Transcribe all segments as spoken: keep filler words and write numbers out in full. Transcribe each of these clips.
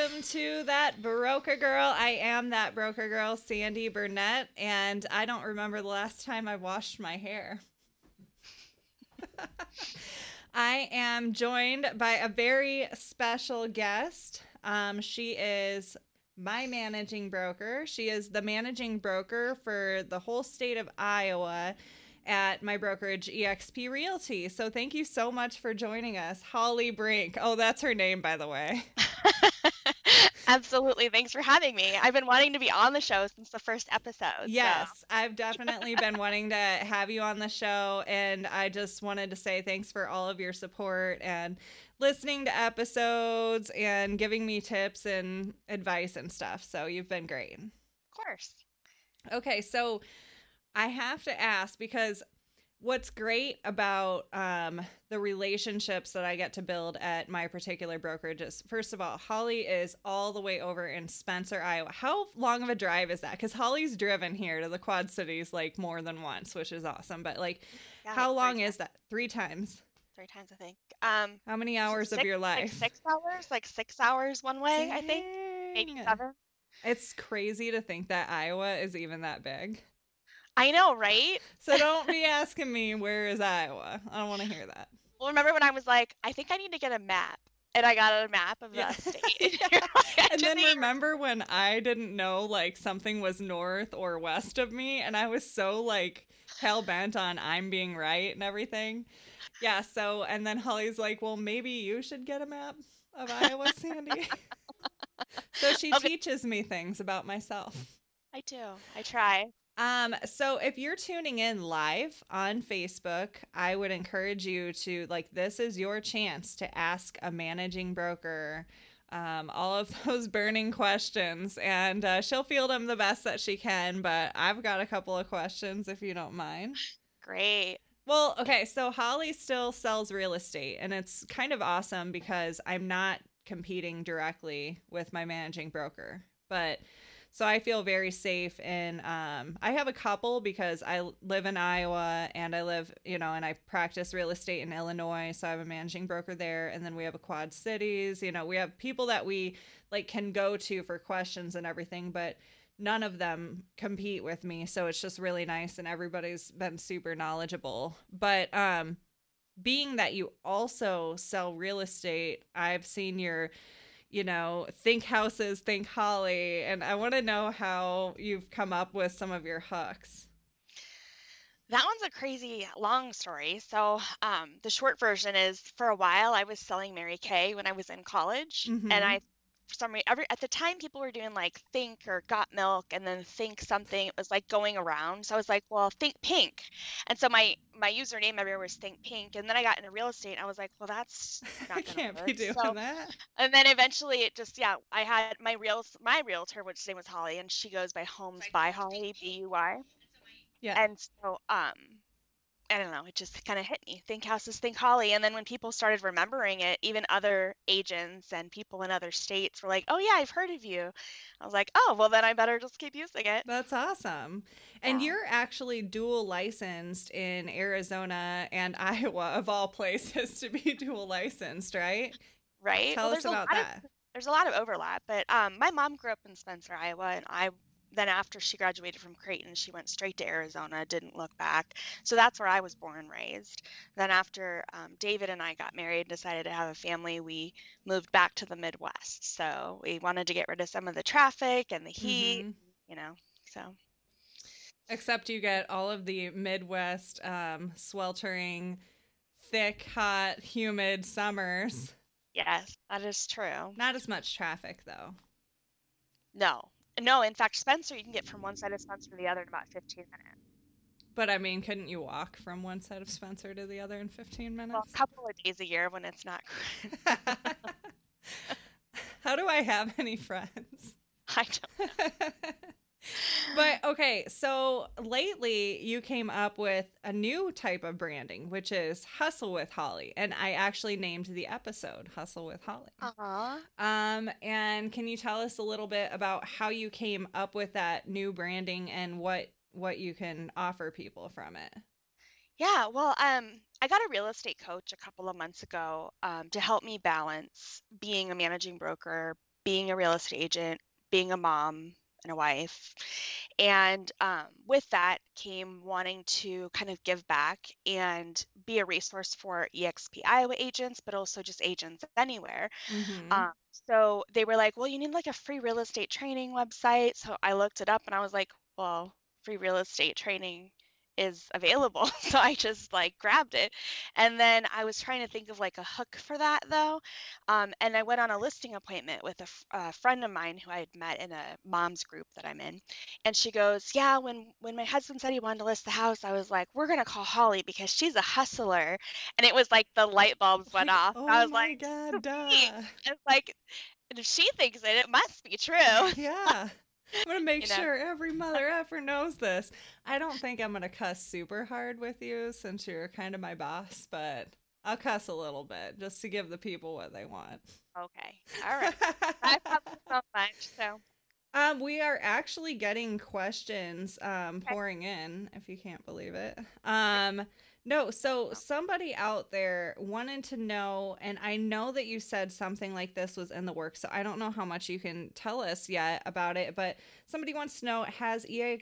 welcome to That Broker Girl. I am that broker girl, Sandy Burnett, and I don't remember the last time I washed my hair. I am joined by a very special guest. Um, she is my managing broker. She is the managing broker for the whole state of Iowa at my brokerage, eXp Realty. So thank you so much for joining us, Holly Brink. Oh, that's her name, by the way. Absolutely. Thanks for having me. I've been wanting to be on the show since the first episode. Yes, so. I've definitely been wanting to have you on the show, and I just wanted to say thanks for all of your support and listening to episodes and giving me tips and advice and stuff. So you've been great. Of course. Okay, so I have to ask, because what's great about um, the relationships that I get to build at my particular brokerage is, first of all, Holly is all the way over in Spencer, Iowa. How long of a drive is that? Because Holly's driven here to the Quad Cities like more than once, which is awesome. But like, yeah, how like long is that? Three times? Three times, I think. Um, how many hours six, of your life? Like six hours, like six hours one way, Dang. I think. Maybe seven. It's crazy to think that Iowa is even that big. I know, right? So don't be asking me, where is Iowa? I don't want to hear that. Well, remember when I was like, I think I need to get a map. And I got a map of the yeah. state. yeah. like, and then remember when I didn't know like something was north or west of me, and I was so like hell bent on I'm being right and everything. Yeah, so and then Holly's like, well, maybe you should get a map of Iowa, Sandy. So she okay. teaches me things about myself. I do. I try. Um, so if you're tuning in live on Facebook, I would encourage you to, like, this is your chance to ask a managing broker um, all of those burning questions, and uh, she'll field them the best that she can, but I've got a couple of questions if you don't mind. Great. Well, okay, so Holly still sells real estate, and it's kind of awesome because I'm not competing directly with my managing broker, but so I feel very safe in, um, I have a couple because I live in Iowa and I live, you know, and I practice real estate in Illinois. So I have a managing broker there. And then we have a Quad Cities, you know, we have people that we like can go to for questions and everything, but none of them compete with me. So it's just really nice. And everybody's been super knowledgeable. But, um, being that you also sell real estate, I've seen your, you know, think houses, think Holly. And I want to know how you've come up with some of your hooks. That one's a crazy long story. So um, the short version is, for a while, I was selling Mary Kay when I was in college. Mm-hmm. And I, for some reason, every, at the time, people were doing like Think or Got Milk and then Think something. It was like going around. So I was like, well, Think Pink. And so my, my username everywhere was Think Pink. And then I got into real estate and I was like, well, that's not gonna I can't work. be doing so, that. And then eventually it just, yeah, I had my real, my realtor, which name was Holly, and she goes by Homes by Holly, B U Y. Yeah. And so, um, I don't know, it just kind of hit me. Think houses, think Holly. And then when people started remembering it, even other agents and people in other states were like, oh yeah, I've heard of you. I was like, oh, well then I better just keep using it. That's awesome. And yeah. You're actually dual licensed in Arizona and Iowa, of all places to be dual licensed, right? Right. Tell well, us about that. Of, there's a lot of overlap, but um, my mom grew up in Spencer, Iowa, and I then after she graduated from Creighton, she went straight to Arizona, didn't look back. So that's where I was born and raised. Then after um, David and I got married and decided to have a family, we moved back to the Midwest. So we wanted to get rid of some of the traffic and the heat, mm-hmm. you know, so. Except you get all of the Midwest um, sweltering, thick, hot, humid summers. Yes, that is true. Not as much traffic, though. No. No, in fact, Spencer, you can get from one side of Spencer to the other in about fifteen minutes. But, I mean, couldn't you walk from one side of Spencer to the other in fifteen minutes? Well, a couple of days a year when it's not. How do I have any friends? I don't know. But, okay, so lately you came up with a new type of branding, which is Hustle with Holly. And I actually named the episode Hustle with Holly. Uh-huh. Um, and can you tell us a little bit about how you came up with that new branding and what, what you can offer people from it? Yeah, well, um, I got a real estate coach a couple of months ago um, to help me balance being a managing broker, being a real estate agent, being a mom and a wife. And um, with that came wanting to kind of give back and be a resource for eXp Iowa agents, but also just agents anywhere. Mm-hmm. Um, so they were like, well, you need like a free real estate training website. So I looked it up and I was like, well, free real estate training is available. So I just like grabbed it. And then I was trying to think of like a hook for that though. Um, and I went on a listing appointment with a, f- a friend of mine who I had met in a mom's group that I'm in. And she goes, yeah, when, when my husband said he wanted to list the house, I was like, we're going to call Holly because she's a hustler. And it was like the light bulbs went Like, off. I oh was my like, God, sweet. duh. It's like, and if she thinks it, it must be true. Yeah. I'm going to make You know? sure every mother effer knows this. I don't think I'm going to cuss super hard with you since you're kind of my boss, but I'll cuss a little bit just to give the people what they want. Okay. All right. I probably so much, so. Um, we are actually getting questions um, pouring in, if you can't believe it. Um, no, so somebody out there wanted to know, and I know that you said something like this was in the works, so I don't know how much you can tell us yet about it, but somebody wants to know, has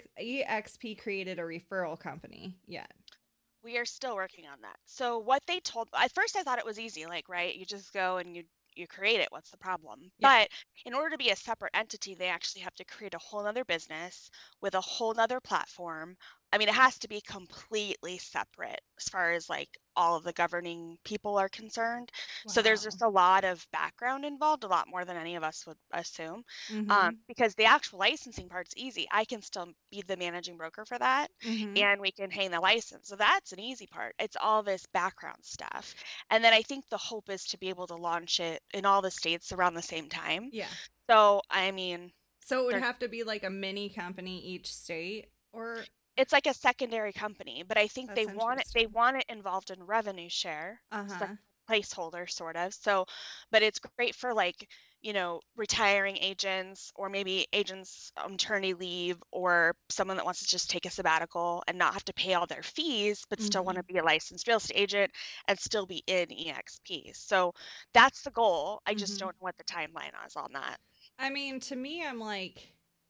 eXp created a referral company yet? We are still working on that. So what they told, at first I thought it was easy, like, right, you just go and you you create it. What's the problem? Yeah. But in order to be a separate entity, they actually have to create a whole nother business with a whole nother platform. I mean, it has to be completely separate as far as like all of the governing people are concerned. Wow. So there's just a lot of background involved, a lot more than any of us would assume. Mm-hmm. Um, because the actual licensing part's easy. I can still be the managing broker for that, mm-hmm. and we can hang the license. So that's an easy part. It's all this background stuff. And then I think the hope is to be able to launch it in all the states around the same time. Yeah. So, I mean. So it would have to be like a mini company each state, or? It's like a secondary company, but I think they want it, they want it involved in revenue share. Uh-huh. So placeholder sort of. So, but it's great for like, you know, retiring agents or maybe agents on maternity leave or someone that wants to just take a sabbatical and not have to pay all their fees, but mm-hmm. still want to be a licensed real estate agent and still be in eXp. So that's the goal. I just mm-hmm. don't know what the timeline is on that. I mean, to me, I'm like,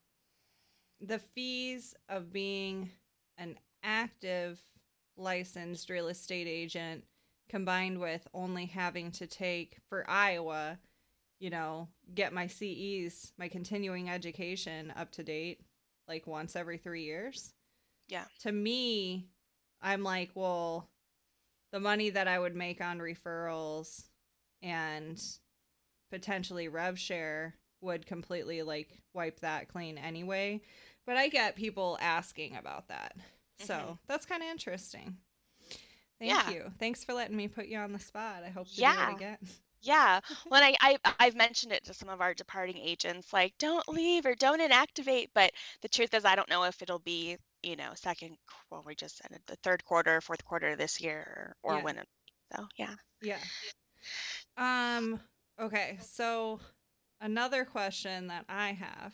the fees of being an active licensed real estate agent combined with only having to take, for Iowa, you know, get my C Es, my continuing education up to date, like once every three years. Yeah. To me, I'm like, well, the money that I would make on referrals and potentially rev share would completely like wipe that clean anyway. But I get people asking about that. So mm-hmm. that's kind of interesting. Thank yeah. you. Thanks for letting me put you on the spot. I hope to yeah. do it again. Yeah. Well, I, I, I've mentioned it to some of our departing agents, like, don't leave or don't inactivate. But the truth is, I don't know if it'll be, you know, second, well, we just said it, the third quarter, fourth quarter this year or yeah. when it, so yeah. Yeah. Um, okay. So another question that I have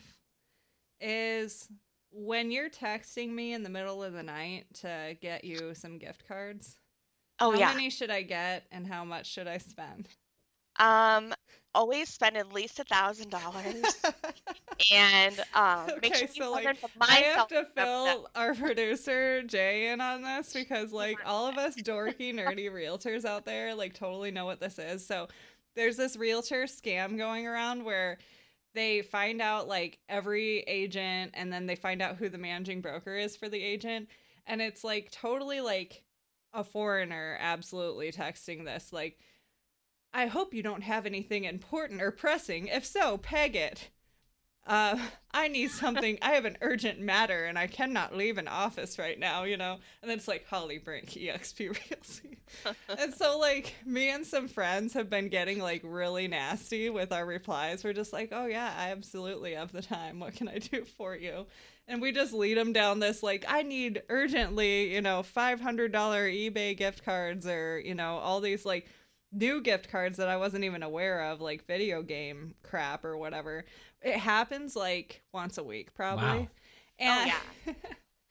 is, when you're texting me in the middle of the night to get you some gift cards, oh how yeah, many should I get and how much should I spend? Um, always spend at least a thousand dollars, and um, okay, make sure so like I have to fill our producer Jay in on this because like all of us dorky nerdy realtors out there like totally know what this is. So there's this realtor scam going around where they find out like every agent and then they find out who the managing broker is for the agent. And it's like totally like a foreigner absolutely texting this. Like, I hope you don't have anything important or pressing. If so, peg it. Uh, I need something. I have an urgent matter and I cannot leave an office right now, you know? And then it's like, Holly Brink, eXp Realty. And so, like, me and some friends have been getting, like, really nasty with our replies. We're just like, oh, yeah, I absolutely have the time. What can I do for you? And we just lead them down this, like, I need urgently, you know, five hundred dollars eBay gift cards or, you know, all these, like, new gift cards that I wasn't even aware of, like video game crap or whatever. It happens like once a week, probably. Wow. And, oh, yeah.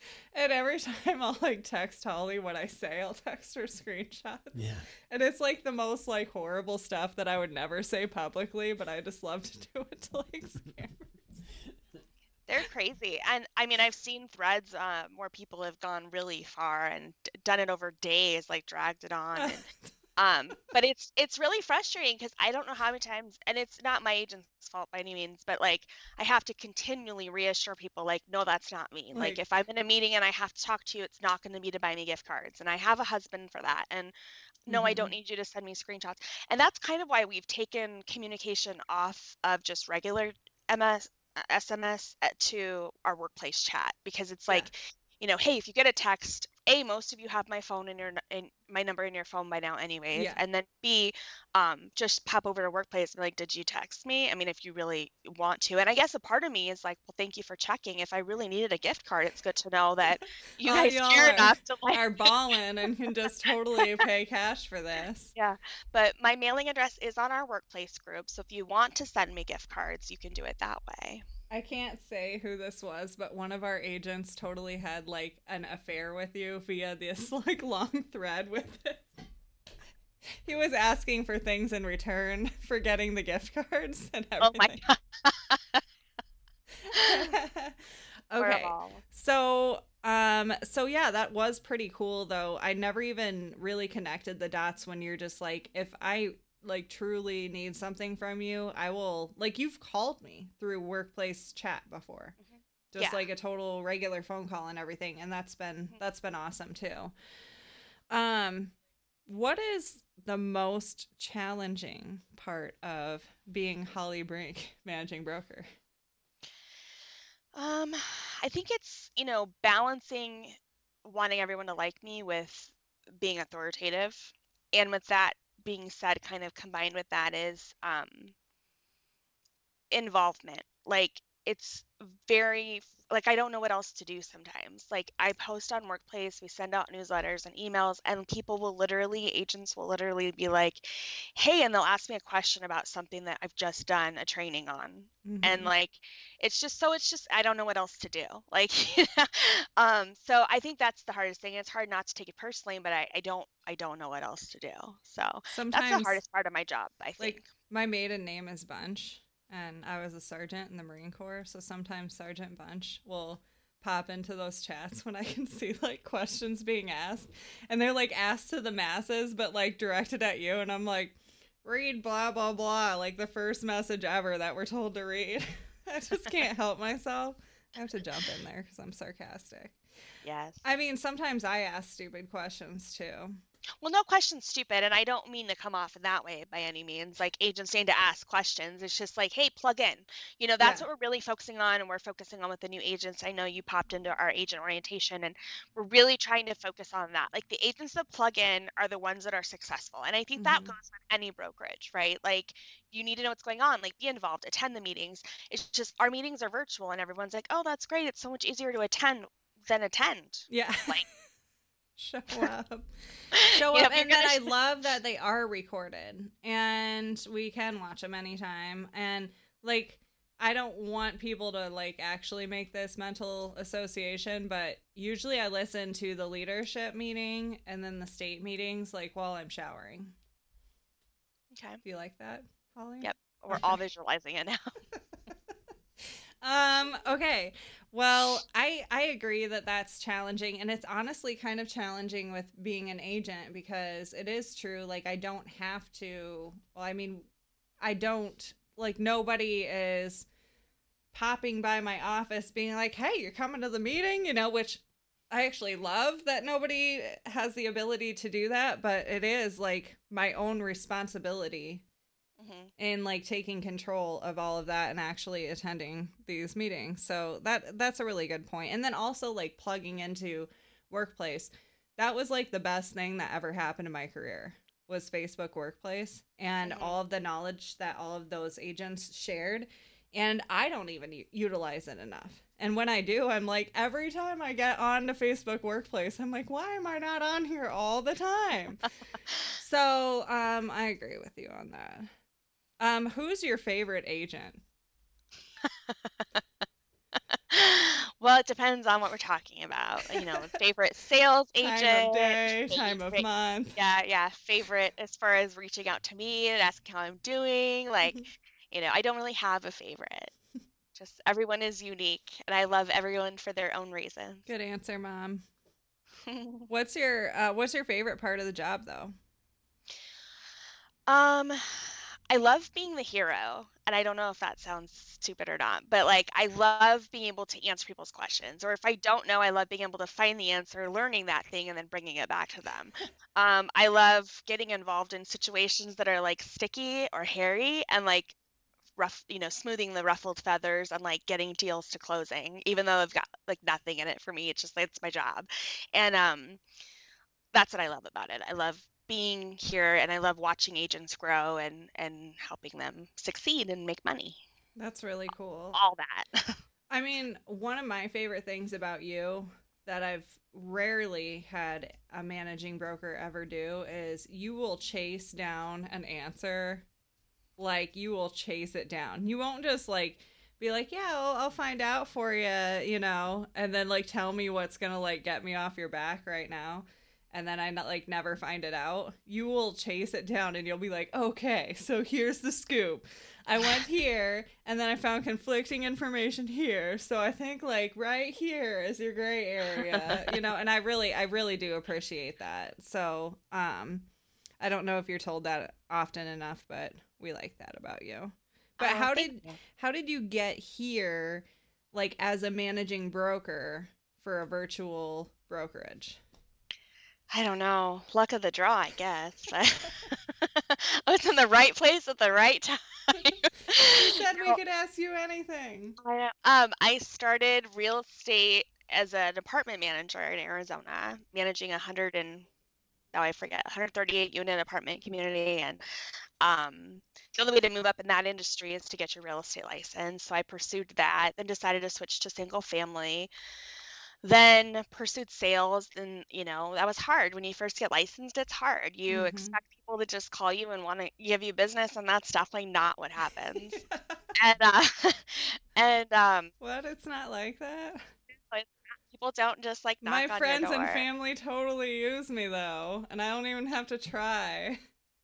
And every time I'll like text Holly what I say, I'll text her screenshots. Yeah. And it's like the most like horrible stuff that I would never say publicly, but I just love to do it to like scammers. They're crazy. And I mean, I've seen threads uh, where people have gone really far and d- done it over days, like dragged it on. And, um, but it's it's really frustrating because I don't know how many times, and it's not my agent's fault by any means, but like I have to continually reassure people, like, no, that's not me. Like, Like, if I'm in a meeting and I have to talk to you, it's not going to be to buy me gift cards, and I have a husband for that. And no, I don't mhm. need you to send me screenshots. And that's kind of why we've taken communication off of just regular M S, uh, S M S uh, to our workplace chat, because it's Yeah. like, you know, hey, if you get a text, A, most of you have my phone in your in my number in your phone by now anyways. Yeah. And then B, um, just pop over to workplace and be like, did you text me? I mean, if you really want to. And I guess a part of me is like, well, thank you for checking. If I really needed a gift card, it's good to know that you Oh, guys y'all care are, enough to like are balling and can just totally pay cash for this. Yeah, but my mailing address is on our workplace group, so if you want to send me gift cards, you can do it that way. I can't say who this was, but one of our agents totally had like an affair with you via this like long thread with it. He was asking for things in return for getting the gift cards and Oh my everything. God, Okay. horrible. So, um, so yeah, that was pretty cool though. I never even really connected the dots when you're just like, if I like truly need something from you, I will, like, you've called me through workplace chat before. Mhm. Just Yeah. like a total regular phone call and everything, and that's been Mhm. that's been awesome too. Um, what is the most challenging part of being Holly Brink managing broker? Um, I think it's, you know, balancing wanting everyone to like me with being authoritative. And with that being said, kind of combined with that is um involvement. Like it's very like I don't know what else to do sometimes. Like I post on Workplace, we send out newsletters and emails, and people will literally, agents will literally be like, "Hey," and they'll ask me a question about something that I've just done a training on. And Mm-hmm. like it's just so it's just I don't know what else to do. Like um so I think that's the hardest thing. It's hard not to take it personally, but I, I don't I don't know what else to do. So that's the Sometimes, hardest part of my job, I think. like, my maiden name is Bunch, and I was a sergeant in the Marine Corps, so sometimes Sergeant Bunch will pop into those chats when I can see like questions being asked, and they're like asked to the masses, but like directed at you, and I'm like, read blah blah blah, like the first message ever that we're told to read. I just can't help myself. I have to jump in there because I'm sarcastic. Yes. I mean, sometimes I ask stupid questions too. Well, no question's stupid, and I don't mean to come off in that way by any means. Like agents need to ask questions. It's just like, hey, plug in. You know, that's Yeah. what we're really focusing on, and we're focusing on with the new agents. I know you popped into our agent orientation, and we're really trying to focus on that. Like the agents that plug in are the ones that are successful, and I think that Mm-hmm. goes with any brokerage, right? Like you need to know what's going on, like be involved, attend the meetings. It's just our meetings are virtual, and everyone's like, oh, that's great. It's so much easier to attend than attend. Yeah. Like, Show up. Show you know, up. if you're And then gonna I love that they are recorded and we can watch them anytime. And like, I don't want people to like actually make this mental association, but usually I listen to the leadership meeting and then the state meetings like while I'm showering. okay. Do you like that, Holly? Yep. We're Okay. all visualizing it now. Um, okay. Well, I I agree that that's challenging, and it's honestly kind of challenging with being an agent because it is true, like I don't have to, well, I mean, I don't, like nobody is popping by my office being like, "Hey, you're coming to the meeting," you know, which I actually love that nobody has the ability to do that, but it is like my own responsibility hmm in like taking control of all of that and actually attending these meetings. So that that's a really good point. And then also like plugging into Workplace. That was like the best thing that ever happened in my career was Facebook Workplace and hmm all of the knowledge that all of those agents shared. And I don't even u- utilize it enough. And when I do, I'm like, every time I get on to Facebook Workplace, I'm like, why am I not on here all the time? So um, I agree with you on that. Um, who's your favorite agent? Well, it depends on what we're talking about. You know, favorite sales agent, time of day, time of favorite, month. yeah, yeah, favorite as far as reaching out to me and asking how I'm doing. Like, you know, I don't really have a favorite. Just everyone is unique, and I love everyone for their own reasons. Good answer, Mom. What's your uh, what's your favorite part of the job, though? Um, I love being the hero, and I don't know if that sounds stupid or not, but like I love being able to answer people's questions, or if I don't know, I love being able to find the answer, learning that thing, and then bringing it back to them. Um, I love getting involved in situations that are like sticky or hairy, and like rough, you know, smoothing the ruffled feathers and like getting deals to closing, even though I've got like nothing in it for me. It's just it's my job, and um, that's what I love about it. I love being here, and I love watching agents grow and and helping them succeed and make money. That's really cool. All that. I mean, one of my favorite things about you that I've rarely had a managing broker ever do is you will chase down an answer. Like, you will chase it down. You won't just like be like, yeah, I'll, I'll find out for you, you know, and then like tell me what's gonna like get me off your back right now, and then I not, like never find it out. You will chase it down, and you'll be like, okay, so here's the scoop. I went here, and then I found conflicting information here, so I think like right here is your gray area, you know. And I really, I really do appreciate that. So, um, I don't know if you're told that often enough, but we like that about you. But Oh, how thank did you. how did you get here, like as a managing broker for a virtual brokerage? I don't know. Luck of the draw, I guess. I was in the right place at the right time. You said we No, could ask you anything. I know. Um, I started real estate as an apartment manager in Arizona, managing a hundred and now I forget, one hundred thirty-eight unit apartment community, and um, the only way to move up in that industry is to get your real estate license. So I pursued that, then decided to switch to single family, then pursued sales. And, you know, that was hard. When you first get licensed, it's hard. You Mm-hmm. expect people to just call you and want to give you business, and that's definitely not what happens. And uh, and um, What? It's not like that? like, people don't just like knock My on your friends and door. family totally use me though, and I don't even have to try.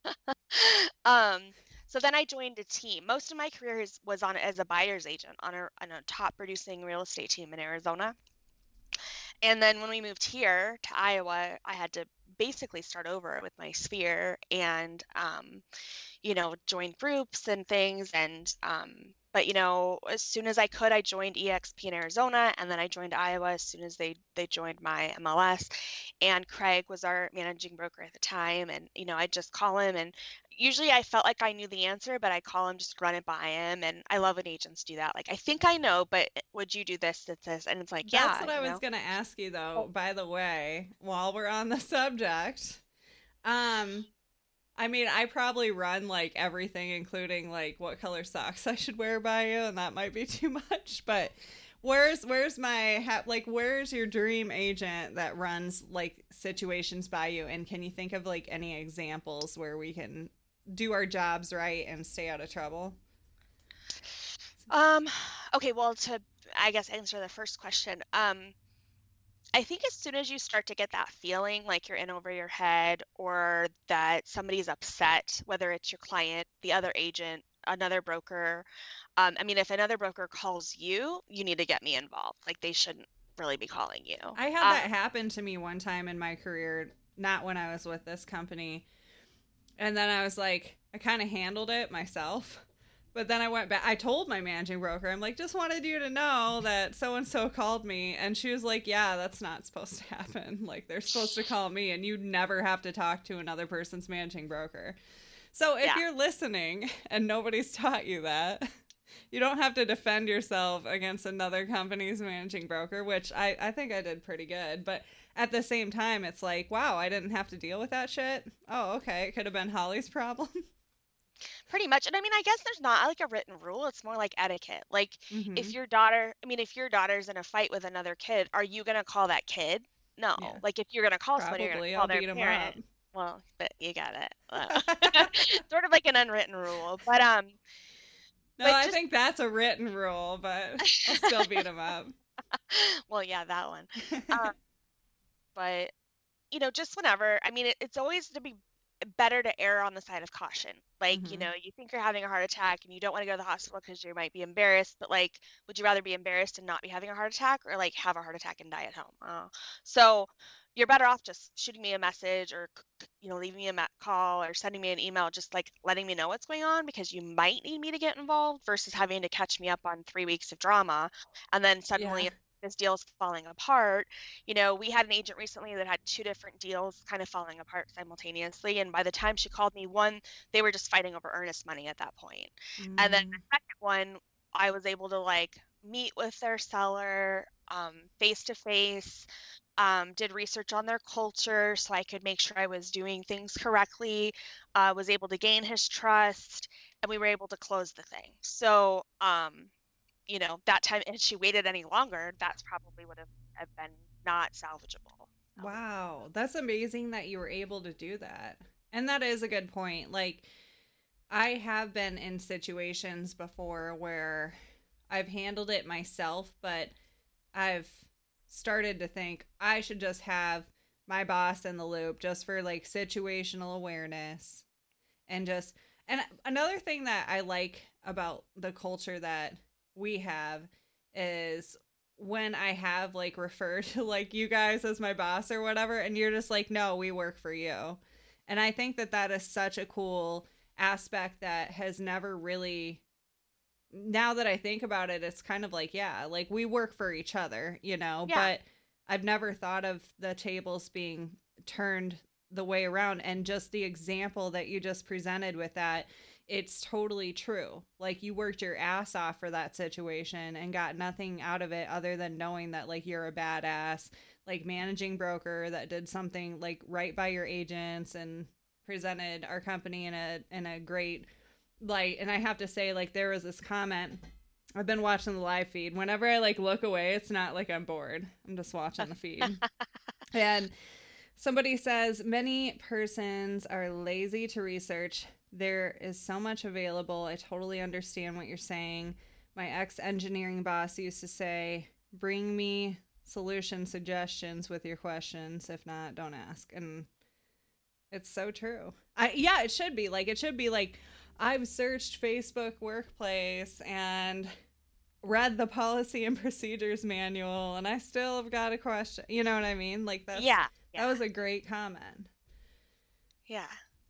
Um, so then I joined a team. Most of my career is, was on as a buyer's agent on a, on a top producing real estate team in Arizona. And then when we moved here to Iowa, I had to basically start over with my sphere and, um, you know, join groups and things. And, um, but you know, as soon as I could, I joined E X P in Arizona, and then I joined Iowa as soon as they they joined my M L S. And Craig was our managing broker at the time, and you know, I just call him, and usually I felt like I knew the answer, but I call him just run it by him, and I love when agents do that. Like, I think I know, but would you do this, this, this? And it's like, That's yeah, what I you was know. gonna ask you though, by the way, while we're on the subject. Um, I mean, I probably run like everything, including like what color socks I should wear by you, and that might be too much. But where's where's my ha- like where's your dream agent that runs like situations by you? And can you think of like any examples where we can do our jobs right and stay out of trouble? Um, okay, well, to I guess answer the first question, um, I think as soon as you start to get that feeling like you're in over your head, or that somebody's upset, whether it's your client, the other agent, another broker, um, I mean, if another broker calls you, you need to get me involved. Like, they shouldn't really be calling you. I had Um, that happen to me one time in my career, not when I was with this company. And then I was like, I kind of handled it myself. But then I went back. I told my managing broker, I'm like, just wanted you to know that so and so called me. And she was like, yeah, that's not supposed to happen. Like, they're supposed to call me, and you never have to talk to another person's managing broker. So if yeah. you're listening and nobody's taught you that, you don't have to defend yourself against another company's managing broker, which I, I think I did pretty good. But at the same time, it's like, wow, I didn't have to deal with that shit. Oh, okay. It could have been Holly's problem. Pretty much. And I mean, I guess there's not like a written rule. It's more like etiquette. Like, Mm-hmm. if your daughter, I mean, if your daughter's in a fight with another kid, are you going to call that kid? No. Yeah, Like, if you're going to call somebody, you're going probably. to I'll call their beat him up. parent. Well, but you got it. Uh, sort of like an unwritten rule. But, um, No, but I just, think that's a written rule, but I'll still beat him up. Well, yeah, that one. Um, but you know, just whenever, I mean, it, it's always to be better to err on the side of caution. Like, you hmm know, you think you're having a heart attack and you don't want to go to the hospital because you might be embarrassed, but like, would you rather be embarrassed and not be having a heart attack or like have a heart attack and die at home? Uh, so you're better off just shooting me a message or, you know, leaving me a ma- call or sending me an email, just like letting me know what's going on because you might need me to get involved versus having to catch me up on three weeks of drama and then Yeah. suddenly this deal's falling apart. You know, we had an agent recently that had two different deals kind of falling apart simultaneously. And by the time she called me, one, they were just fighting over earnest money at that point. And then Mm, the second one, I was able to like meet with their seller um, face to face, um, did research on their culture so I could make sure I was doing things correctly, uh, was able to gain his trust, and we were able to close the thing. So, um, you know, that time, if she waited any longer, that's probably would have, have been not salvageable. So, wow. That's amazing that you were able to do that. And that is a good point. Like, I have been in situations before where I've handled it myself, but I've started to think I should just have my boss in the loop just for like situational awareness and just and another thing that I like about the culture that we have is when I have like referred to like you guys as my boss or whatever and you're just like no, we work for you. And I think that that is such a cool aspect that has never really, now that I think about it, it's kind of like, yeah, like we work for each other, you know, yeah, but I've never thought of the tables being turned the way around. And just the example that you just presented with that, it's totally true. Like you worked your ass off for that situation and got nothing out of it other than knowing that like you're a badass, like managing broker that did something like right by your agents and presented our company in a in a great light. And I have to say, like, there was this comment. I've been watching the live feed. Whenever I like look away, it's not like I'm bored. I'm just watching the feed. And somebody says many persons are lazy to research. There is so much available. I totally understand what you're saying. My ex engineering boss used to say, "Bring me solution suggestions with your questions. If not, don't ask." And it's so true. I yeah, it should be like it should be like I've searched Facebook Workplace and read the policy and procedures manual and I still have got a question. You know what I mean? Like that's yeah, that yeah, was a great comment. yeah.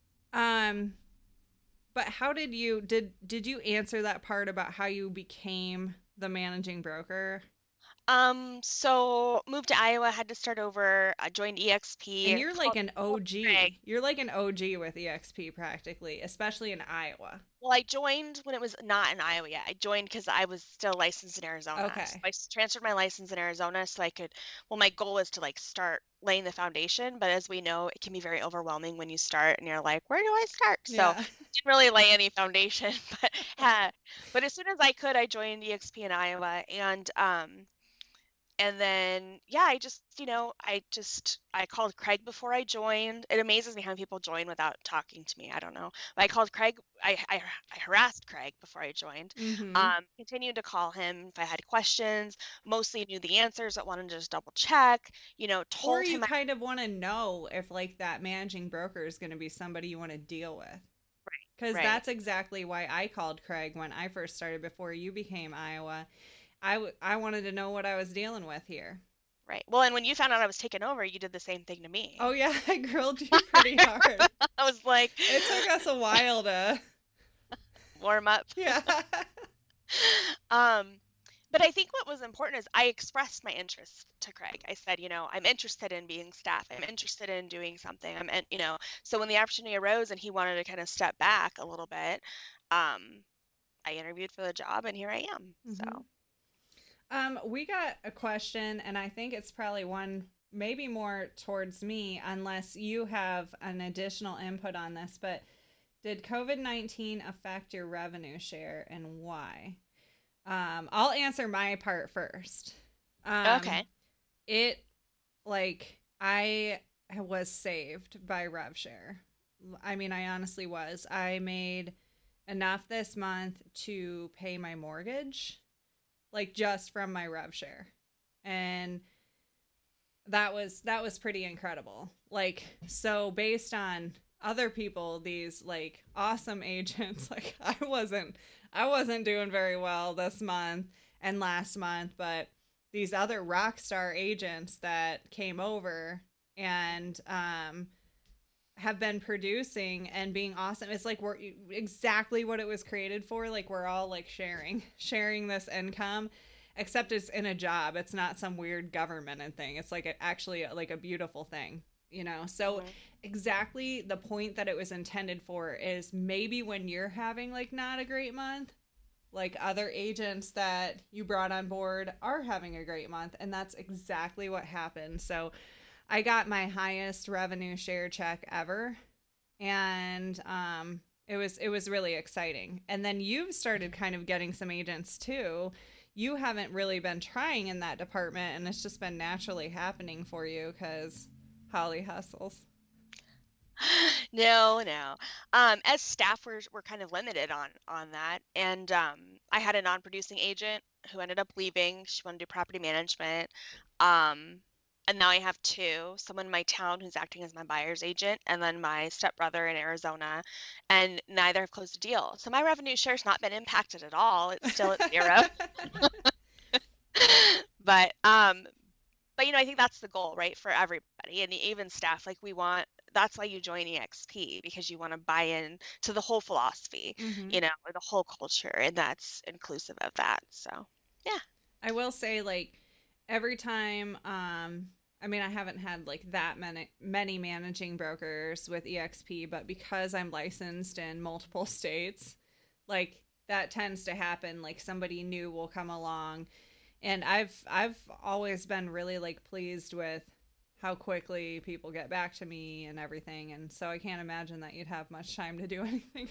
Um but how did you did did you answer that part about how you became the managing broker? Um, so moved to Iowa, had to start over. I joined And E X P. you're like Called, an called Craig. O G. You're like an O G with E X P practically, especially in Iowa. Well, I joined when it was not in Iowa yet. I joined because I was still licensed in Arizona. So Okay. I s- transferred my license in Arizona so I could, well, my goal was to like start laying the foundation. But as we know, it can be very overwhelming when you start and you're like, where do I start? So Yeah. didn't really lay any foundation. But, uh, but as soon as I could, I joined E X P in Iowa. And um, and then yeah, I just you know I just I called Craig before I joined. It amazes me how many people join without talking to me. I don't know. But I called Craig. I I, I harassed Craig before I joined. Mhm. Um, continued to call him if I had questions. Mostly knew the answers, but wanted to just double check. You know, Or told you him I, kind of want to know if like that managing broker is going to be somebody you want to deal with. Because right, that's exactly why I called Craig when I first started before you became Iowa. I, w- I wanted to know what I was dealing with here. right. Well, and when you found out I was taking over, you did the same thing to Oh, me. yeah, I grilled you pretty hard. I was like, It took us a while to. warm up. Yeah. Um, but I think what was important is I expressed my interest to Craig. I said, you know, I'm interested in being staff. I'm interested in doing something. I'm, in, you know, so when the opportunity arose and he wanted to kind of step back a little bit, um, I interviewed for the job and here I am. hmm So, Um, we got a question, and I think it's probably one maybe more towards me, unless you have an additional input on this. But did COVID nineteen affect your revenue share and why? Um, I'll answer my part first. Um, okay. it like I was saved by RevShare. I mean, I honestly was. I made enough this month to pay my mortgage, like just from my RevShare. And that was that was pretty incredible. Like, so based on other people, these like awesome agents, like I wasn't I wasn't doing very well this month and last month, but these other rock star agents that came over and um have been producing and being awesome. It's like we're exactly what it was created for. Like we're all like sharing, sharing this income, except it's in a job. It's not some weird government thing. It's like a, actually like a beautiful thing, you know? So mm-hmm. exactly the point that it was intended for is maybe when you're having like not a great month, like other agents that you brought on board are having a great month. And that's exactly what happened. So I got my highest revenue share check ever, and um, it was it was really exciting. And then you've started kind of getting some agents too. You haven't really been trying in that department, and it's just been naturally happening for you because Holly hustles. No, no. Um, as staff, we're we're kind of limited on on that, and um, I had a non-producing agent who ended up leaving. She wanted to do property management. Um, And now I have two, someone in my town who's acting as my buyer's agent, and then my stepbrother in Arizona, and neither have closed a deal. So my revenue share's not been impacted at all. It's still at zero. But, um, but you know, I think that's the goal, right, for everybody, and even staff. Like we want, that's why you join E X P, because you want to buy in to the whole philosophy, mm-hmm. you know, or the whole culture, and that's inclusive of that. So, yeah. I will say, like, every time, um, I mean, I haven't had like that many many managing brokers with E X P, but because I'm licensed in multiple states, like that tends to happen. Like somebody new will come along, and I've I've always been really like pleased with how quickly people get back to me and everything, and so I can't imagine that you'd have much time to do anything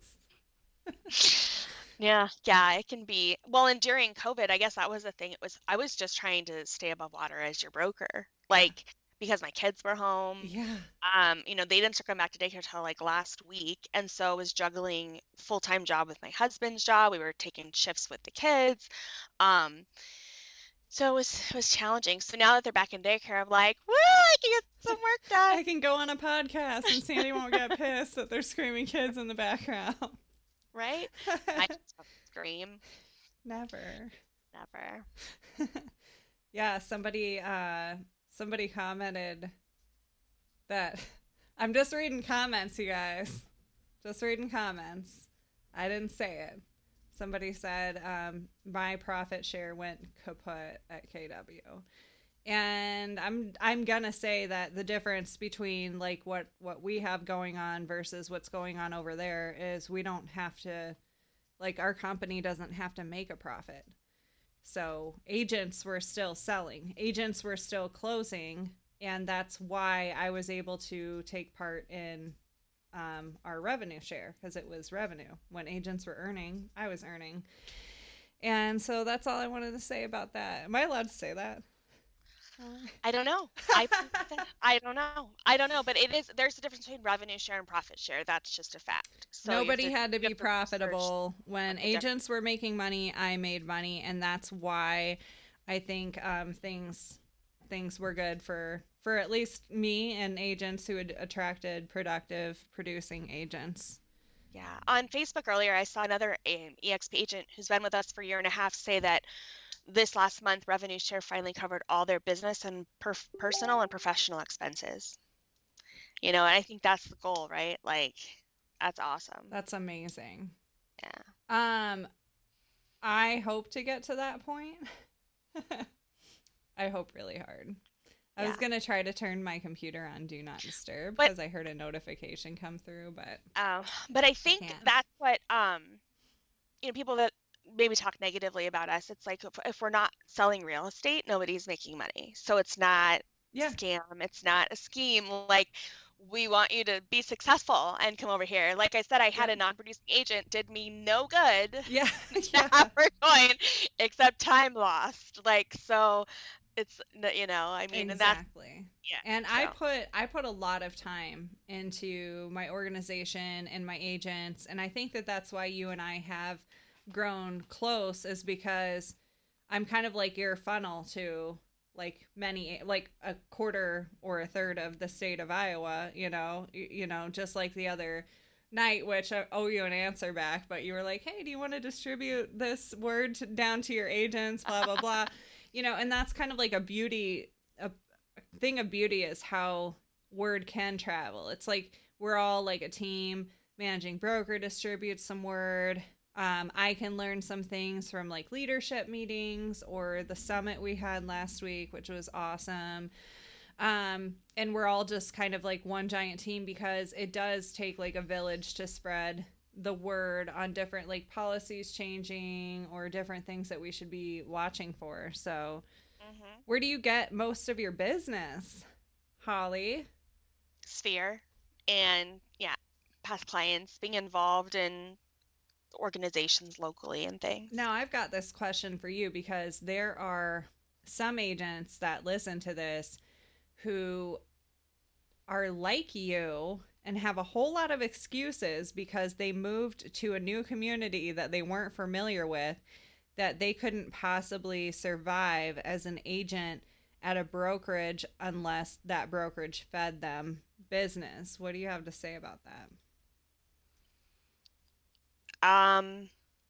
else. Yeah, yeah, it can be. Well, and during COVID, I guess that was the thing. It was I was just trying to stay above water as your broker, like because my kids were home. Yeah. Um, you know, they didn't start coming back to daycare until like last week, and so I was juggling full-time job with my husband's job. We were taking shifts with the kids. Um, so it was it was challenging. So now that they're back in daycare, I'm like, woo, I can get some work done. I can go on a podcast, and Sandy won't get pissed that there's screaming kids in the background. Right? I just scream. Never. Never. Yeah, somebody uh somebody commented that I'm just reading comments, you guys. Just reading comments. I didn't say it. Somebody said um my profit share went kaput at K W. And I'm I'm gonna say that the difference between like what, what we have going on versus what's going on over there is we don't have to, like our company doesn't have to make a profit. So agents were still selling, agents were still closing, and that's why I was able to take part in um, our revenue share, because it was revenue. When agents were earning, I was earning. And so that's all I wanted to say about that. Am I allowed to say that? I don't know. I I don't know. I don't know. But it is. There's a difference between revenue share and profit share. That's just a fact. So nobody to, had to be differential. When agents were making money, I made money, and that's why I think um, things things were good for for at least me and agents who had attracted productive producing agents. Yeah. On Facebook earlier, I saw another um, E X P agent who's been with us for a year and a half say that this last month, revenue share finally covered all their business and per- personal and professional expenses. You know, and I think that's the goal, right? Like, that's awesome. That's amazing. Yeah. Um, I hope to get to that point. I hope really hard. I yeah. was going to try to turn my computer on Do Not Disturb but, because I heard a notification come through, but... Um, but I think I that's what, um, you know, people that maybe talk negatively about us, it's like if, if we're not selling real estate, nobody's making money. So it's not yeah. a scam. It's not a scheme. Like, we want you to be successful and come over here. Like I said, I had yeah. a non-producing agent, did me no good. Yeah. yeah. We're going, except time lost. Like, so it's, you know, I mean, exactly. And that's, yeah. And so. I put, I put a lot of time into my organization and my agents. And I think that that's why you and I have grown close, is because I'm kind of like your funnel to like many, like a quarter or a third of the state of Iowa, you know, you, you know, just like the other night, which I owe you an answer back, but you were like, hey, do you want to distribute this word to, down to your agents, blah, blah, blah, you know, and that's kind of like a beauty, a, a thing of beauty is how word can travel. It's like, we're all like a team. Managing broker distributes some word. Um, I can learn some things from like leadership meetings or the summit we had last week, which was awesome. Um, and we're all just kind of like one giant team because it does take like a village to spread the word on different like policies changing or different things that we should be watching for. So mm-hmm. Where do you get most of your business, Holly? Sphere and yeah, past clients, being involved in organizations locally and things. Now I've got this question for you because there are some agents that listen to this who are like you and have a whole lot of excuses because they moved to a new community that they weren't familiar with, that they couldn't possibly survive as an agent at a brokerage unless that brokerage fed them business. What do you have to say about that? Um,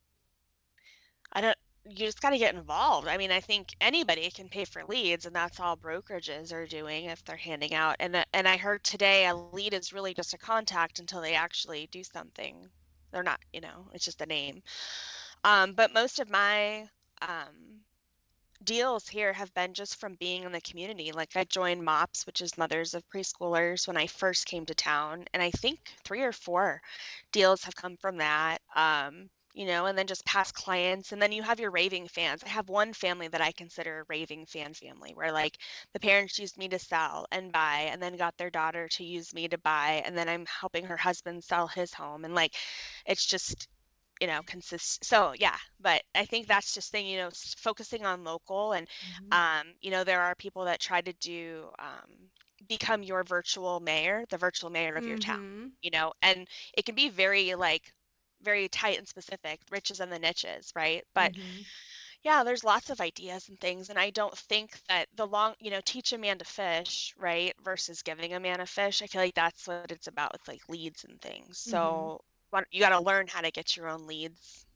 I don't, you just got to get involved. I mean, I think anybody can pay for leads, and that's all brokerages are doing if they're handing out. And and I heard today a lead is really just a contact until they actually do something. They're not, you know, it's just a name. Um, but most of my um, deals here have been just from being in the community. Like I joined MOPS, which is Mothers of Preschoolers, when I first came to town, and I think three or four deals have come from that. Um, you know, and then just past clients, and then you have your raving fans. I have one family that I consider a raving fan family, where like the parents used me to sell and buy, and then got their daughter to use me to buy, and then I'm helping her husband sell his home, and like it's just, you know, consist. So yeah, but I think that's just thing, you know, focusing on local, and mm-hmm. um, you know, there are people that try to do um, become your virtual mayor, the virtual mayor of mm-hmm. your town, you know, and it can be very like very tight and specific, riches and the niches, right? But mm-hmm. yeah, there's lots of ideas and things, and I don't think that the long, you know, teach a man to fish, right, versus giving a man a fish. I feel like that's what it's about with like leads and things. So mm-hmm. you got to learn how to get your own leads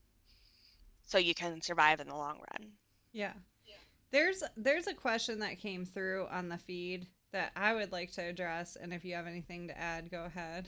so you can survive in the long run. Yeah. yeah. There's there's a question that came through on the feed that I would like to address, and if you have anything to add, go ahead.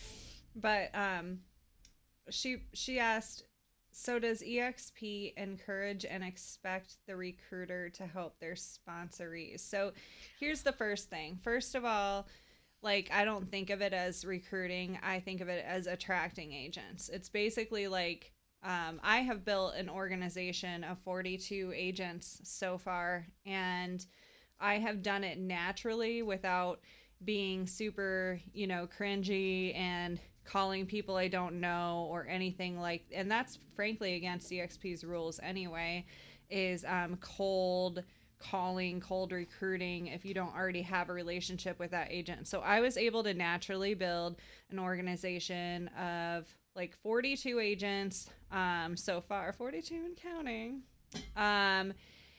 But um She she asked, so does E X P encourage and expect the recruiter to help their sponsorees? So here's the first thing. First of all, like I don't think of it as recruiting. I think of it as attracting agents. It's basically like um, I have built an organization of forty-two agents so far, and I have done it naturally without being super, you know, cringy and calling people I don't know or anything like, and that's frankly against E X P's rules anyway, is um, cold calling, cold recruiting if you don't already have a relationship with that agent. So I was able to naturally build an organization of like forty-two agents um, so far, forty-two and counting. Um,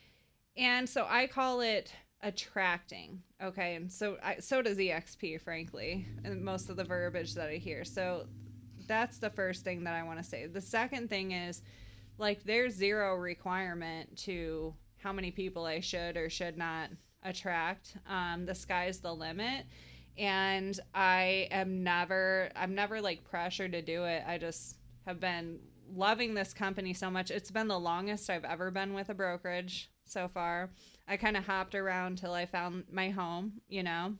and so I call it attracting. Okay. And so I, so does E X P, frankly, and most of the verbiage that I hear. So that's the first thing that I want to say. The second thing is like, there's zero requirement to how many people I should or should not attract. Um, the sky's the limit. And I am never, I'm never like pressured to do it. I just have been loving this company so much. It's been the longest I've ever been with a brokerage so far. I kind of hopped around till I found my home, you know,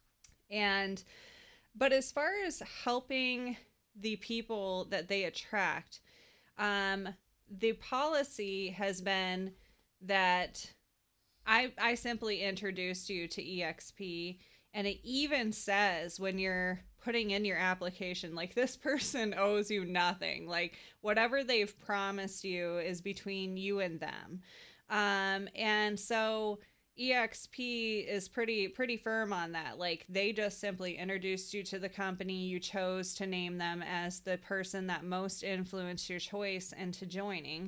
and, but as far as helping the people that they attract, um, the policy has been that I, I simply introduced you to E X P, and it even says when you're putting in your application, like this person owes you nothing, like whatever they've promised you is between you and them. Um, and so E X P is pretty, pretty firm on that. Like they just simply introduced you to the company. You chose to name them as the person that most influenced your choice into joining.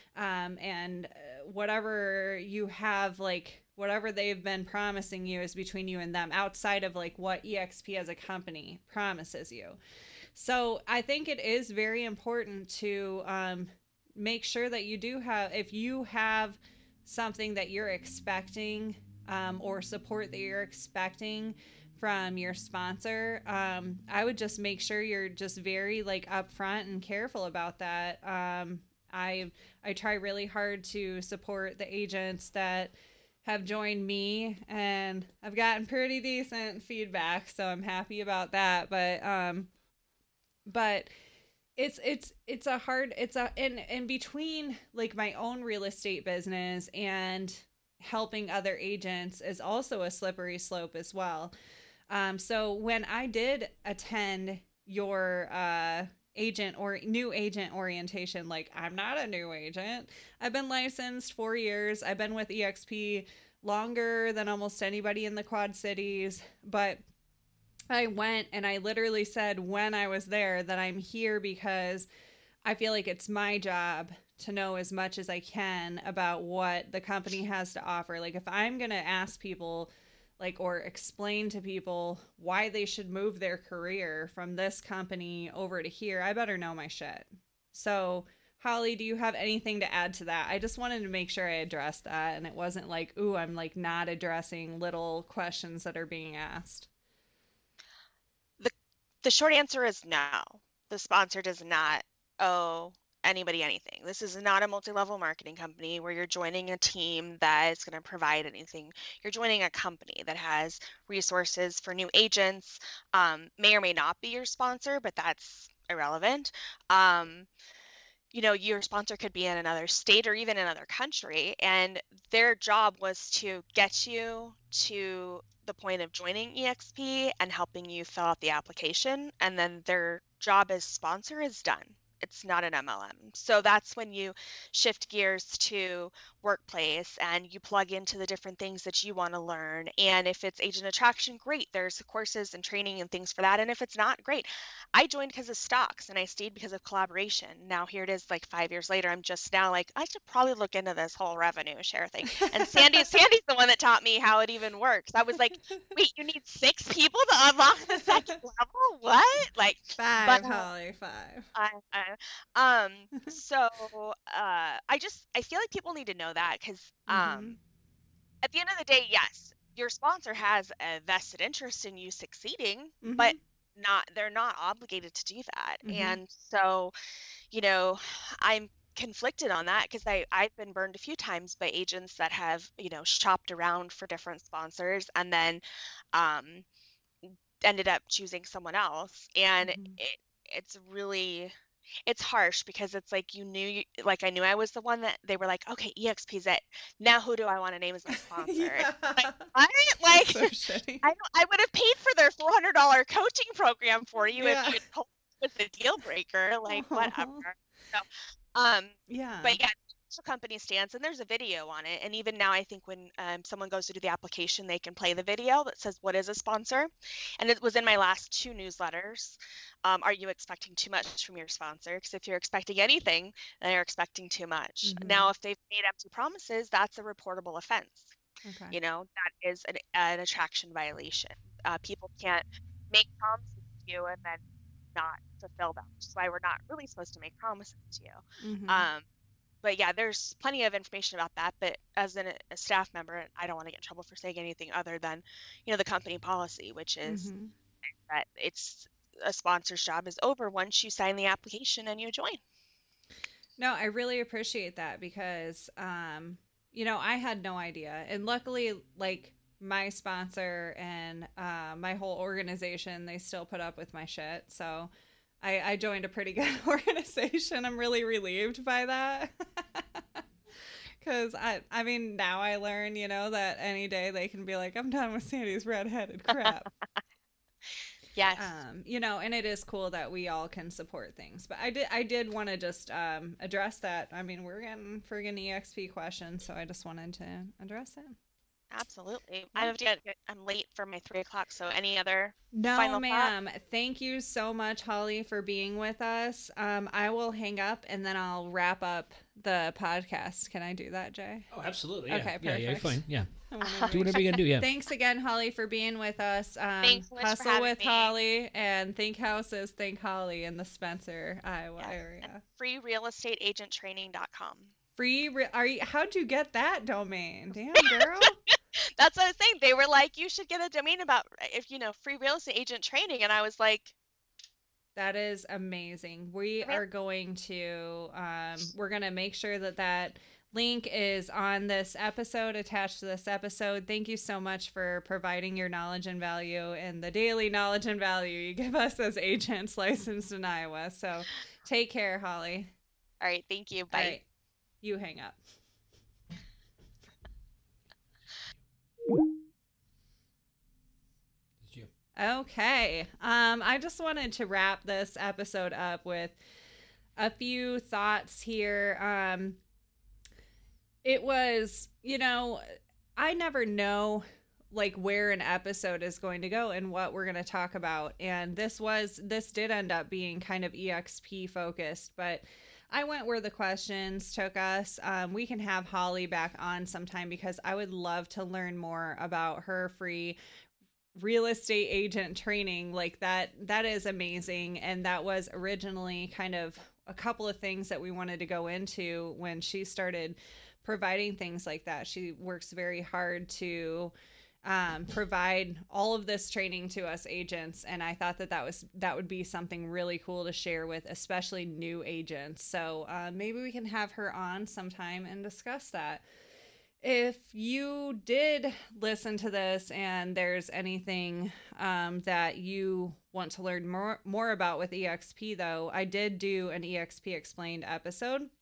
Um, and uh, whatever you have, like whatever they've been promising you is between you and them, outside of like what E X P as a company promises you. So I think it is very important to um, make sure that you do have, if you have something that you're expecting um, or support that you're expecting from your sponsor, um, I would just make sure you're just very like upfront and careful about that. Um, I I try really hard to support the agents that have joined me, and I've gotten pretty decent feedback, so I'm happy about that. But um, but it's it's it's a hard it's a in in between like my own real estate business and helping other agents is also a slippery slope as well. Um, so when I did attend your uh, agent or new agent orientation, like I'm not a new agent. I've been licensed four years. I've been with E X P longer than almost anybody in the Quad Cities, but I went and I literally said when I was there that I'm here because I feel like it's my job to know as much as I can about what the company has to offer. Like if I'm going to ask people like or explain to people why they should move their career from this company over to here, I better know my shit. So Holly, do you have anything to add to that? I just wanted to make sure I addressed that and it wasn't like, ooh, I'm like not addressing little questions that are being asked. The the short answer is no. The sponsor does not owe anybody anything. This is not a multi-level marketing company where you're joining a team that is going to provide anything. You're joining a company that has resources for new agents, um, may or may not be your sponsor, but that's irrelevant. Um, you know, your sponsor could be in another state or even another country, and their job was to get you to the point of joining E X P and helping you fill out the application, and then their job as sponsor is done. It's not an M L M. So that's when you shift gears to workplace and you plug into the different things that you want to learn. And if it's agent attraction, great. There's courses and training and things for that. And if it's not, great. I joined because of stocks and I stayed because of collaboration. Now here it is like five years later. I'm just now like, I should probably look into this whole revenue share thing. And Sandy, Sandy's the one that taught me how it even works. I was like, wait, you need six people to unlock the second level? What? Like five, but, Holly, five. I, I, um, so uh, I just, I feel like people need to know that because um, mm-hmm. at the end of the day, yes, your sponsor has a vested interest in you succeeding, mm-hmm. but not, they're not obligated to do that. Mm-hmm. And so, you know, I'm conflicted on that because I I've been burned a few times by agents that have, you know, shopped around for different sponsors and then um, ended up choosing someone else. And mm-hmm. it, it's really, it's harsh because it's like you knew, like I knew I was the one that they were like, okay, E X P's it. Now who do I want to name as my sponsor? Yeah. Like, what? Like, so I, I would have paid for their four hundred dollars coaching program for you yeah. if you had told me it was a deal breaker. Like, oh. whatever. So, um, yeah. But yeah, the company stands, and there's a video on it. And even now, I think when um, someone goes to do the application, they can play the video that says, what is a sponsor? And it was in my last two newsletters. Um, are you expecting too much from your sponsor? Because if you're expecting anything, then you're expecting too much. Mm-hmm. Now, if they've made empty promises, that's a reportable offense. Okay. You know, that is an, an attraction violation. Uh, people can't make promises to you and then not fulfill them, which is why we're not really supposed to make promises to you. Mm-hmm. Um, But yeah, there's plenty of information about that. But as an, a staff member, I don't want to get in trouble for saying anything other than, you know, the company policy, which is mm-hmm. that it's a sponsor's job is over once you sign the application and you join. No, I really appreciate that because, um, you know, I had no idea. And luckily, like my sponsor and uh, my whole organization, they still put up with my shit. So I, I joined a pretty good organization. I'm really relieved by that. Because, I, I mean, now I learn, you know, that any day they can be like, I'm done with Sandy's redheaded crap. Yes. Um, you know, and it is cool that we all can support things. But I did I did want to just um, address that. I mean, we're getting friggin' E X P questions, so I just wanted to address it. Absolutely. I have to get, I'm late for my three o'clock. So any other no, final ma'am. thought? Thank you so much, Holly, for being with us. Um, I will hang up and then I'll wrap up the podcast. Can I do that, Jay? Oh, absolutely. Yeah. Okay, perfect. Yeah, yeah, you're fine. Yeah. Uh, do whatever you gotta do. Yeah. Thanks again, Holly, for being with us. Um, Thanks so much Hustle for having with me. Holly and Think Houses, Think Holly in the Spencer, Iowa Yes. area. And free real estate agent training dot com. Free? Re- are you? How'd you get that domain? Damn, girl. That's what I was saying. They were like, you should get a domain about, if you know, free real estate agent training. And I was like, that is amazing. We are going to, um, we're going to make sure that that link is on this episode, attached to this episode. Thank you so much for providing your knowledge and value and the daily knowledge and value you give us as agents licensed in Iowa. So take care, Holly. all right, thank you. Bye. All right, you hang up. Okay. Um, I just wanted to wrap this episode up with a few thoughts here. Um, it was, you know, I never know like where an episode is going to go and what we're going to talk about. And this was, this did end up being kind of E X P focused, but I went where the questions took us. Um, we can have Holly back on sometime because I would love to learn more about her free real estate agent training. Like that, that is amazing. And that was originally kind of a couple of things that we wanted to go into when she started providing things like that. She works very hard to um, provide all of this training to us agents. And I thought that that was, that would be something really cool to share with, especially new agents. So uh, maybe we can have her on sometime and discuss that. If you did listen to this and there's anything um, that you want to learn more, more about with E X P, though, I did do an E X P Explained episode.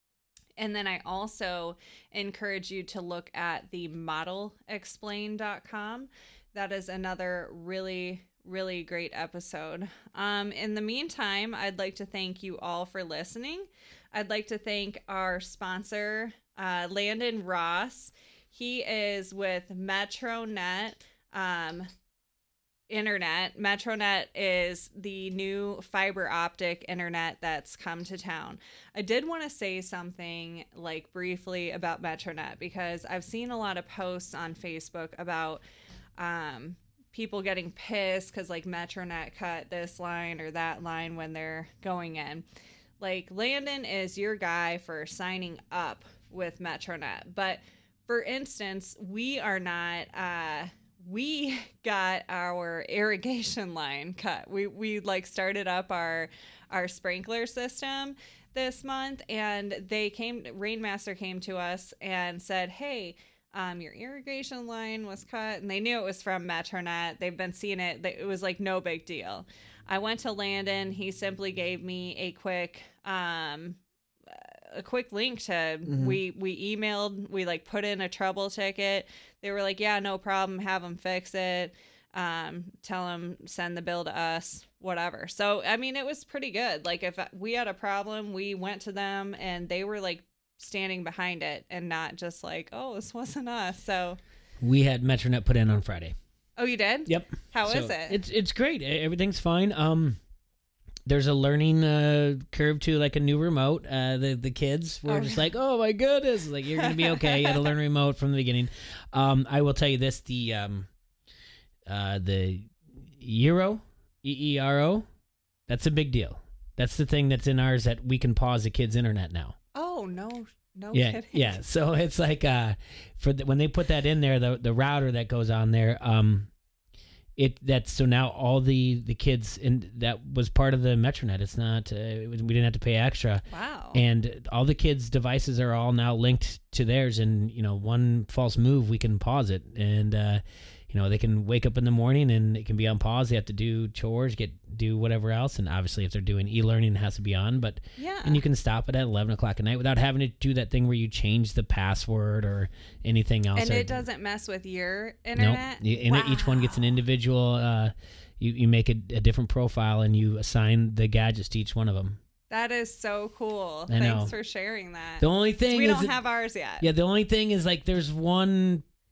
And then I also encourage you to look at the model explain dot com. That is another really, really great episode. Um, in the meantime, I'd like to thank you all for listening. I'd like to thank our sponsor, uh, Landon Ross. He is with MetroNet um, Internet. MetroNet is the new fiber optic internet that's come to town. I did want to say something like briefly about MetroNet because I've seen a lot of posts on Facebook about um, people getting pissed because like MetroNet cut this line or that line when they're going in. Like Landon is your guy for signing up with MetroNet. But for instance, we are not, uh, we got our irrigation line cut. We, we like started up our, our sprinkler system this month and they came, Rainmaster came to us and said, hey, um, your irrigation line was cut. And they knew it was from MetroNet. They've been seeing it. It was like no big deal. I went to Landon. He simply gave me a quick, um, a quick link to, mm-hmm. we, we emailed, we like put in a trouble ticket. They were like, yeah, no problem. Have them fix it. Um, tell them, send the bill to us, whatever. So, I mean, it was pretty good. Like if we had a problem, we went to them and they were like standing behind it and not just like, oh, this wasn't us. So we had MetroNet put in on Friday. Oh, you did? Yep. How so is it? It's it's great. Everything's fine. Um, there's a learning uh, curve to like a new remote. Uh, the the kids were oh, just like, oh my goodness, like you're gonna be okay. You got to learn remote from the beginning. Um, I will tell you this: the um, uh, the Eero, E E R O, that's a big deal. That's the thing that's in ours that we can pause the kids' internet now. Oh no. No yeah, kidding. yeah. So it's like uh, for the, when they put that in there, the the router that goes on there, um, it that's so now all the the kids in that was part of the MetroNet. It's not uh, it was, we didn't have to pay extra. Wow. And all the kids' devices are all now linked to theirs, and you know, one false move, we can pause it, and uh, you know, they can wake up in the morning and it can be on pause. They have to do chores, get do whatever else, and obviously if they're doing e-learning, it has to be on. But yeah, and you can stop it at eleven o'clock at night without having to do that thing where you change the password or anything else. And or, it doesn't mess with your internet. Nope. And wow. Each one gets an individual. Uh, you you make a, a different profile and you assign the gadgets to each one of them. That is so cool. I Thanks know. for sharing that. The only thing we is don't it, have ours yet. Yeah, the only thing is like there's one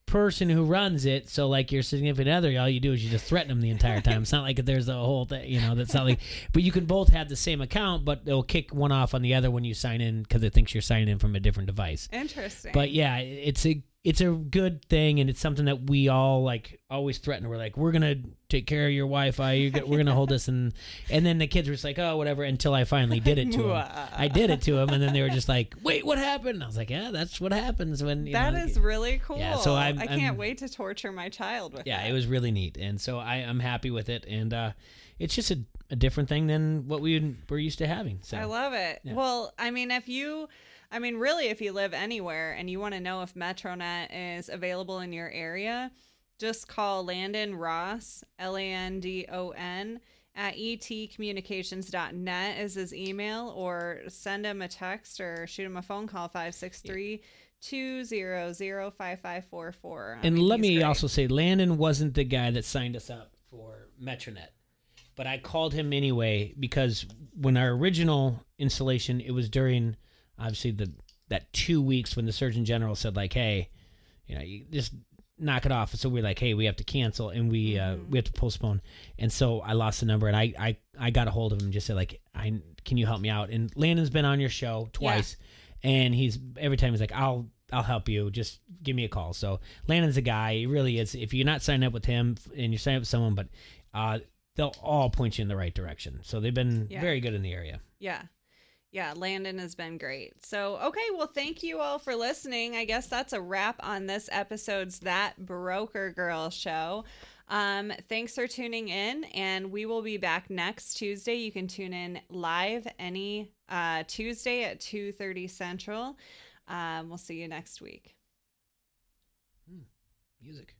person who runs it. So like your significant other, all you do is you just threaten them the entire time. It's not like there's a whole thing, you know, that's not like, but you can both have the same account, but they'll kick one off on the other when you sign in because it thinks you're signing in from a different device. Interesting. But yeah, it's a, it's a good thing, and it's something that we all like always threaten. We're like, we're gonna take care of your Wi-Fi. You're go- we're gonna hold this, and and then the kids were just like, oh, whatever. Until I finally did it to them. I did it to them, and then they were just like, wait, what happened? And I was like, yeah, that's what happens when. You that know, is really cool. Yeah, so I'm, I can't I'm, wait to torture my child with. Yeah, that. it was really neat, and so I, I'm happy with it, and uh, it's just a, a different thing than what we were used to having. So I love it. Yeah. Well, I mean, if you. I mean, really, if you live anywhere and you want to know if MetroNet is available in your area, just call Landon Ross, L A N D O N, at e t communications dot net is his email, or send him a text or shoot him a phone call, five six three, two zero zero, five five four four. And let me great. also say, Landon wasn't the guy that signed us up for MetroNet, but I called him anyway because when our original installation, it was during... Obviously, the that two weeks when the Surgeon General said, like, hey, you know, you just knock it off. So we're like, hey, we have to cancel, and we mm-hmm. uh, we have to postpone. And so I lost the number, and I, I, I got a hold of him and just said, like, I can you help me out? And Landon's been on your show twice, yeah. and he's every time he's like, I'll I'll help you. Just give me a call. So Landon's a guy. He really is. If you're not signed up with him, and you're signed up with someone, but uh, they'll all point you in the right direction. So they've been yeah. very good in the area. Yeah. Yeah, Landon has been great. So, okay, well, thank you all for listening. I guess that's a wrap on this episode's That Broker Girl show. Um, thanks for tuning in, and we will be back next Tuesday. You can tune in live any uh, Tuesday at two thirty Central. Um, we'll see you next week. Hmm. Music.